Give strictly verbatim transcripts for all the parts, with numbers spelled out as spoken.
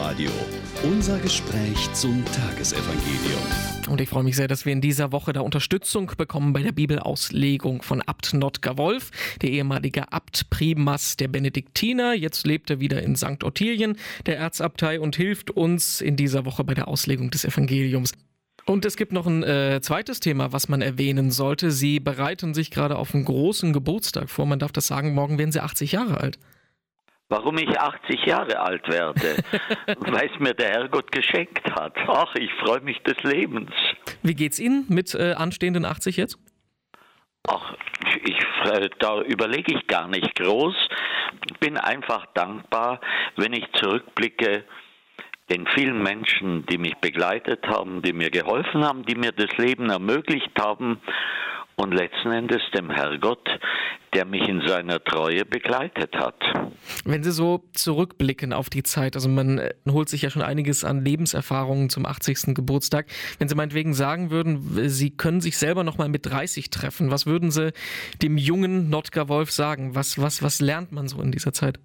Domradio. Unser Gespräch zum Tagesevangelium. Und ich freue mich sehr, dass wir in dieser Woche da Unterstützung bekommen bei der Bibelauslegung von Abt Notker Wolf, der ehemalige Abt Primas der Benediktiner. Jetzt lebt er wieder in Sankt Ottilien, der Erzabtei, und hilft uns in dieser Woche bei der Auslegung des Evangeliums. Und es gibt noch ein äh, zweites Thema, was man erwähnen sollte. Sie bereiten sich gerade auf einen großen Geburtstag vor. Man darf das sagen, morgen werden Sie achtzig Jahre alt. Warum ich achtzig Jahre alt werde? Weil es mir der Herrgott geschenkt hat. Ach, ich freue mich des Lebens. Wie geht's Ihnen mit äh, anstehenden achtzig jetzt? Ach, ich, da überlege ich gar nicht groß. Bin einfach dankbar, wenn ich zurückblicke, den vielen Menschen, die mich begleitet haben, die mir geholfen haben, die mir das Leben ermöglicht haben, und letzten Endes dem Herrgott, der mich in seiner Treue begleitet hat. Wenn Sie so zurückblicken auf die Zeit, also man holt sich ja schon einiges an Lebenserfahrungen zum achtzigsten Geburtstag. Wenn Sie meinetwegen sagen würden, Sie können sich selber noch mal mit dreißig treffen, was würden Sie dem jungen Notker Wolf sagen? Was, was, was lernt man so in dieser Zeit?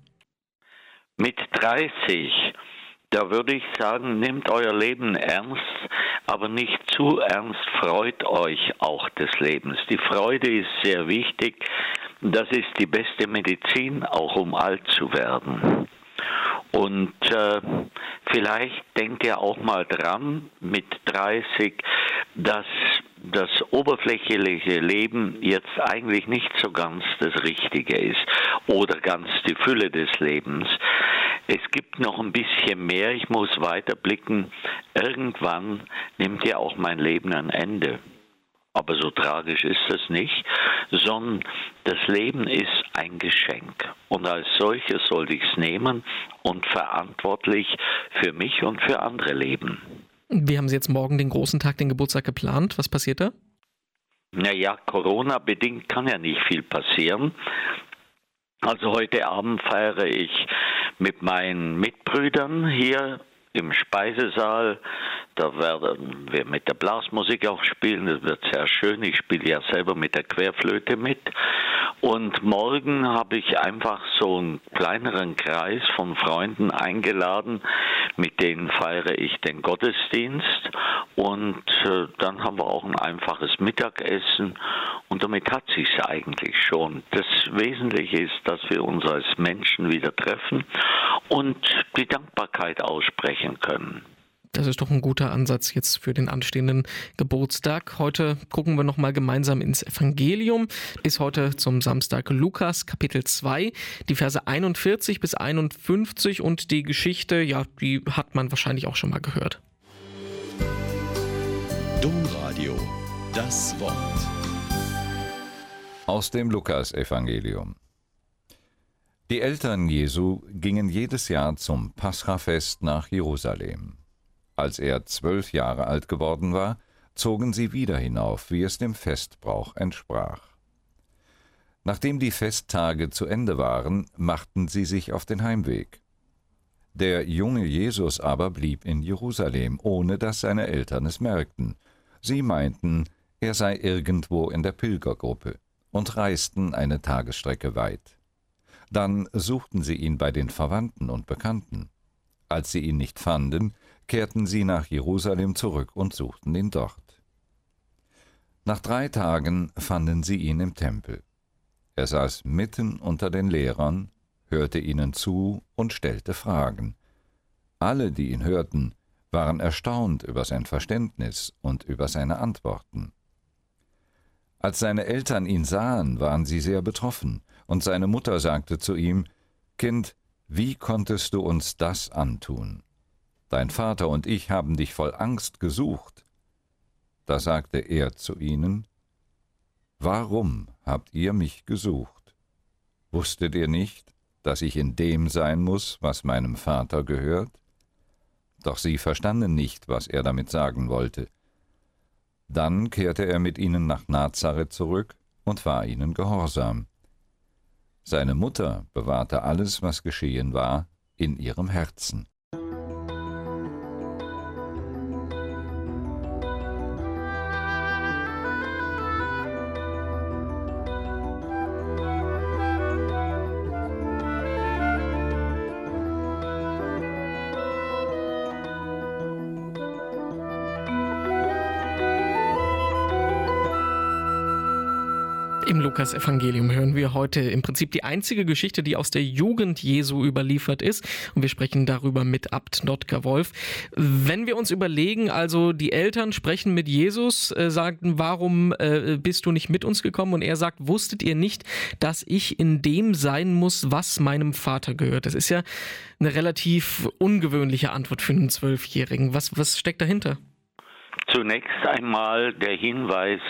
Mit dreißig, da würde ich sagen, nehmt euer Leben ernst, aber nicht zu ernst, freut euch auch des Lebens. Die Freude ist sehr wichtig. Das ist die beste Medizin, auch um alt zu werden. Und äh, vielleicht denkt ihr auch mal dran, mit dreißig, dass das oberflächliche Leben jetzt eigentlich nicht so ganz das Richtige ist oder ganz die Fülle des Lebens. Es gibt noch ein bisschen mehr, ich muss weiterblicken. Irgendwann nimmt ja auch mein Leben ein Ende. Aber so tragisch ist das nicht, sondern das Leben ist ein Geschenk. Und als solches sollte ich es nehmen und verantwortlich für mich und für andere leben. Wie haben Sie jetzt morgen den großen Tag, den Geburtstag geplant? Was passiert da? Naja, Corona-bedingt kann ja nicht viel passieren. Also heute Abend feiere ich mit meinen Mitbrüdern hier im Speisesaal. Da werden wir mit der Blasmusik auch spielen. Das wird sehr schön. Ich spiele ja selber mit der Querflöte mit. Und morgen habe ich einfach so einen kleineren Kreis von Freunden eingeladen. Mit denen feiere ich den Gottesdienst. Und äh, dann haben wir auch ein einfaches Mittagessen. Und damit hat sich's eigentlich schon. Das Wesentliche ist, dass wir uns als Menschen wieder treffen und die Dankbarkeit aussprechen können. Das ist doch ein guter Ansatz jetzt für den anstehenden Geburtstag. Heute gucken wir nochmal gemeinsam ins Evangelium. Ist heute zum Samstag Lukas, Kapitel zwei, die Verse einundvierzig bis einundfünfzig, und die Geschichte, ja, die hat man wahrscheinlich auch schon mal gehört. Domradio, das Wort. Aus dem Lukas-Evangelium. Die Eltern Jesu gingen jedes Jahr zum Paschafest nach Jerusalem. Als er zwölf Jahre alt geworden war, zogen sie wieder hinauf, wie es dem Festbrauch entsprach. Nachdem die Festtage zu Ende waren, machten sie sich auf den Heimweg. Der junge Jesus aber blieb in Jerusalem, ohne dass seine Eltern es merkten. Sie meinten, er sei irgendwo in der Pilgergruppe, und reisten eine Tagesstrecke weit. Dann suchten sie ihn bei den Verwandten und Bekannten. Als sie ihn nicht fanden, kehrten sie nach Jerusalem zurück und suchten ihn dort. Nach drei Tagen fanden sie ihn im Tempel. Er saß mitten unter den Lehrern, hörte ihnen zu und stellte Fragen. Alle, die ihn hörten, waren erstaunt über sein Verständnis und über seine Antworten. Als seine Eltern ihn sahen, waren sie sehr betroffen, und seine Mutter sagte zu ihm: »Kind, wie konntest du uns das antun? Dein Vater und ich haben dich voll Angst gesucht.« Da sagte er zu ihnen: »Warum habt ihr mich gesucht? Wusstet ihr nicht, dass ich in dem sein muss, was meinem Vater gehört?« Doch sie verstanden nicht, was er damit sagen wollte. Dann kehrte er mit ihnen nach Nazareth zurück und war ihnen gehorsam. Seine Mutter bewahrte alles, was geschehen war, in ihrem Herzen. Im Lukas-Evangelium hören wir heute im Prinzip die einzige Geschichte, die aus der Jugend Jesu überliefert ist. Und wir sprechen darüber mit Abt Notker Wolf. Wenn wir uns überlegen, also die Eltern sprechen mit Jesus, äh, sagten, warum äh, bist du nicht mit uns gekommen? Und er sagt, wusstet ihr nicht, dass ich in dem sein muss, was meinem Vater gehört? Das ist ja eine relativ ungewöhnliche Antwort für einen Zwölfjährigen. Was, was steckt dahinter? Zunächst einmal der Hinweis,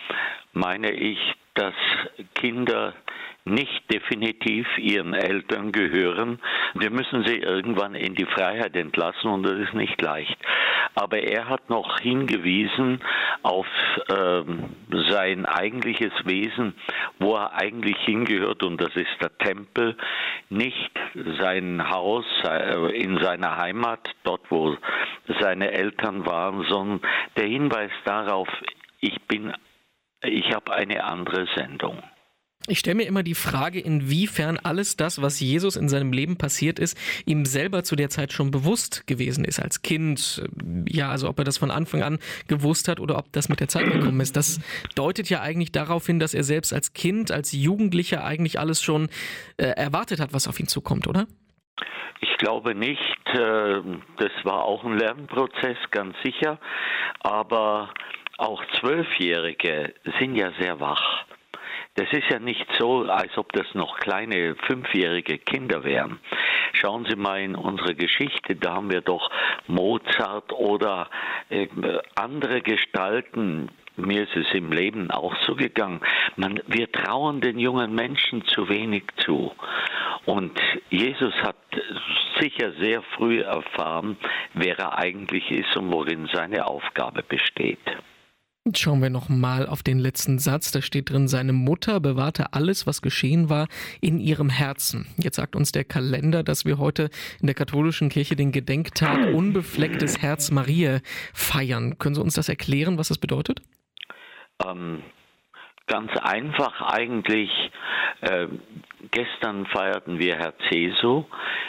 meine ich, dass Kinder nicht definitiv ihren Eltern gehören. Wir müssen sie irgendwann in die Freiheit entlassen und das ist nicht leicht. Aber er hat noch hingewiesen auf ähm, sein eigentliches Wesen, wo er eigentlich hingehört, und das ist der Tempel, nicht sein Haus äh, in seiner Heimat, dort wo seine Eltern waren, sondern der Hinweis darauf, ich bin Ich habe eine andere Sendung. Ich stelle mir immer die Frage, inwiefern alles das, was Jesus in seinem Leben passiert ist, ihm selber zu der Zeit schon bewusst gewesen ist, als Kind. Ja, also ob er das von Anfang an gewusst hat oder ob das mit der Zeit gekommen ist. Das deutet ja eigentlich darauf hin, dass er selbst als Kind, als Jugendlicher eigentlich alles schon äh, erwartet hat, was auf ihn zukommt, oder? Ich glaube nicht. Das war auch ein Lernprozess, ganz sicher. Aber auch Zwölfjährige sind ja sehr wach. Das ist ja nicht so, als ob das noch kleine fünfjährige Kinder wären. Schauen Sie mal in unsere Geschichte, da haben wir doch Mozart oder äh, andere Gestalten. Mir ist es im Leben auch so gegangen. Man, wir trauen den jungen Menschen zu wenig zu. Und Jesus hat sicher sehr früh erfahren, wer er eigentlich ist und worin seine Aufgabe besteht. Schauen wir noch mal auf den letzten Satz. Da steht drin, seine Mutter bewahrte alles, was geschehen war, in ihrem Herzen. Jetzt sagt uns der Kalender, dass wir heute in der katholischen Kirche den Gedenktag Unbeflecktes Herz Mariä feiern. Können Sie uns das erklären, was das bedeutet? Ähm, ganz einfach eigentlich. Äh, gestern feierten wir Herz Jesu,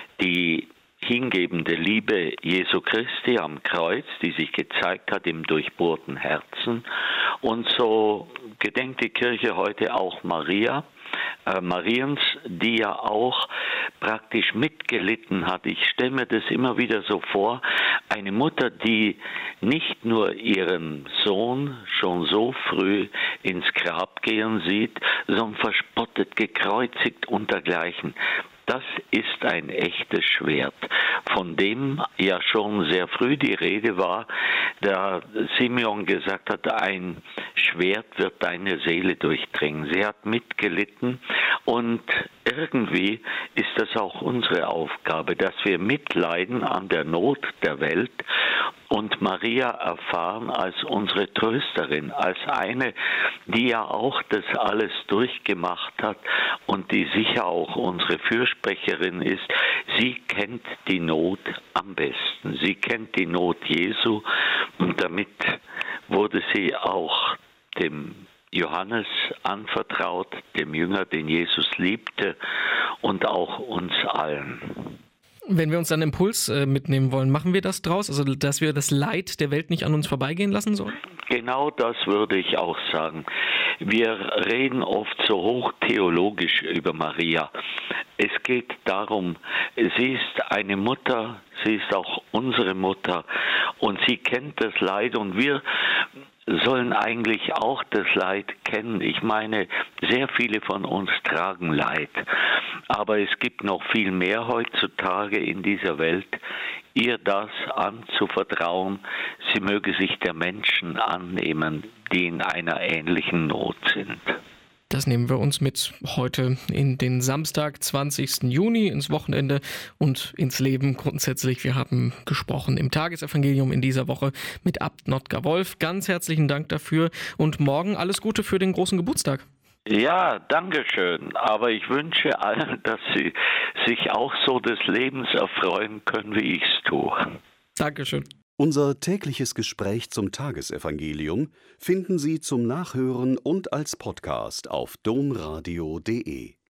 die hingebende Liebe Jesu Christi am Kreuz, die sich gezeigt hat im durchbohrten Herzen. Und so gedenkt die Kirche heute auch Maria, äh, Mariens, die ja auch praktisch mitgelitten hat. Ich stelle mir das immer wieder so vor, eine Mutter, die nicht nur ihren Sohn schon so früh ins Grab gehen sieht, sondern verspottet, gekreuzigt und dergleichen. Das ist ein echtes Schwert, von dem ja schon sehr früh die Rede war, da Simeon gesagt hat, ein Schwert wird deine Seele durchdringen. Sie hat mitgelitten und irgendwie ist das auch unsere Aufgabe, dass wir mitleiden an der Not der Welt und Maria erfahren als unsere Trösterin, als eine, die ja auch das alles durchgemacht hat und die sicher auch unsere Fürsprecherin ist. Sie kennt die Not am besten. Sie kennt die Not Jesu und damit wurde sie auch dem Johannes anvertraut, dem Jünger, den Jesus liebte, und auch uns allen. Wenn wir uns dann Impuls äh, mitnehmen wollen, machen wir das draus? Also, dass wir das Leid der Welt nicht an uns vorbeigehen lassen sollen? Genau das würde ich auch sagen. Wir reden oft so hochtheologisch über Maria. Es geht darum, sie ist eine Mutter, sie ist auch unsere Mutter und sie kennt das Leid und wir sollen eigentlich auch das Leid kennen. Ich meine, sehr viele von uns tragen Leid. Aber es gibt noch viel mehr heutzutage in dieser Welt, ihr das anzuvertrauen, sie möge sich der Menschen annehmen, die in einer ähnlichen Not sind. Das nehmen wir uns mit heute in den Samstag, zwanzigsten Juni, ins Wochenende und ins Leben grundsätzlich. Wir haben gesprochen im Tagesevangelium in dieser Woche mit Abt Notker Wolf. Ganz herzlichen Dank dafür und morgen alles Gute für den großen Geburtstag. Ja, danke schön. Aber ich wünsche allen, dass sie sich auch so des Lebens erfreuen können, wie ich es tue. Dankeschön. Unser tägliches Gespräch zum Tagesevangelium finden Sie zum Nachhören und als Podcast auf domradio punkt de.